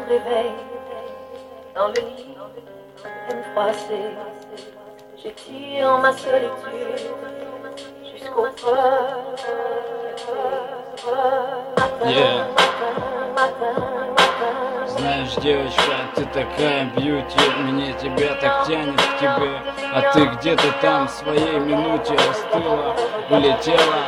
réveil, dans le lit, et me froisser. J'étire ma solitude jusqu'au feu. Yeah. Знаешь, девочка, ты такая бьюти, мне тебя так тянет к тебе, а ты где-то там в своей минуте остыла, улетела.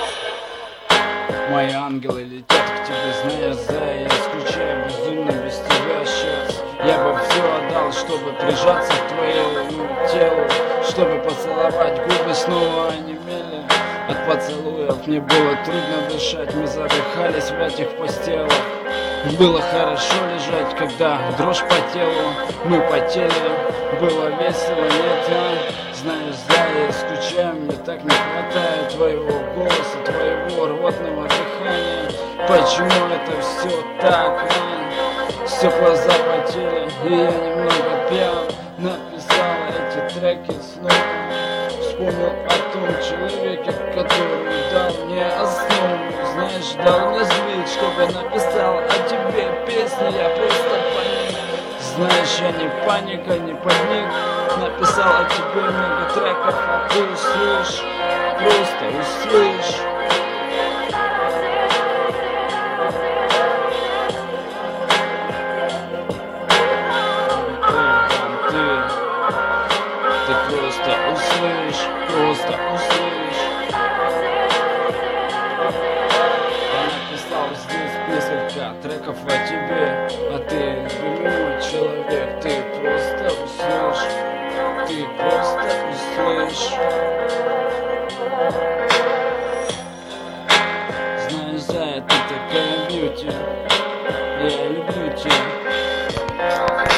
Мои ангелы летят к тебе, знаешь, зая, я скучаю безумно без тебя сейчас. Я бы все отдал, чтобы прижаться к твоему телу, чтобы поцеловать губы, снова онемели от поцелуев. Мне было трудно дышать, мы задыхались в этих постелах. Было хорошо лежать, когда дрожь по телу, мы потели, было весело, нет, знаешь, зая, я скучаю, мне так не хватает твоего голоса, твоего рвотного дыхания. Почему это все так, стекла запотели, и я немного пьян, написал эти треки снова. Вспомнил о том человеке, который дал мне основу, знаешь, дал мне звук, чтобы написал о тебе песни, я просто паник. Знаешь, я не паника, не паник, написал о тебе много треков, а ты услышь, просто услышь. Ты просто услышь, просто услышь. Я написал здесь несколько треков о тебе, а ты любимый человек, ты просто услышь, ты просто услышь. Знаешь, зая, ты такая бьюти, я люблю тебя.